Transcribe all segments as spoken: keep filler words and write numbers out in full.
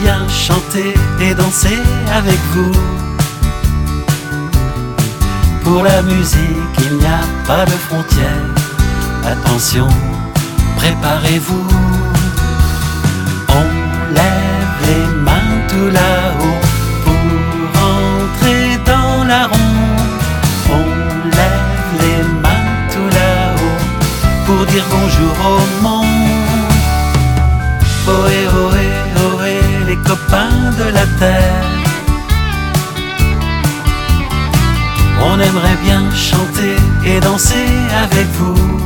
bien chanter et danser avec vous. Pour la musique, il n'y a pas de frontières. Attention, préparez-vous. On lève les mains tout là-haut pour entrer dans la ronde. On lève les mains tout là-haut pour dire bonjour au monde. Ohé, ohé, ohé, les copains de la terre. On aimerait bien chanter et danser avec vous.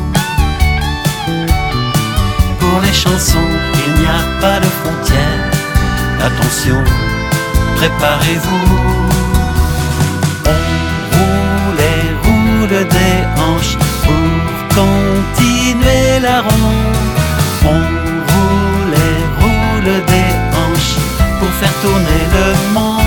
Pour les chansons, il n'y a pas de frontières. Attention, préparez-vous. On roule et roule des hanches pour continuer la ronde. On roule et roule des hanches pour faire tourner le monde.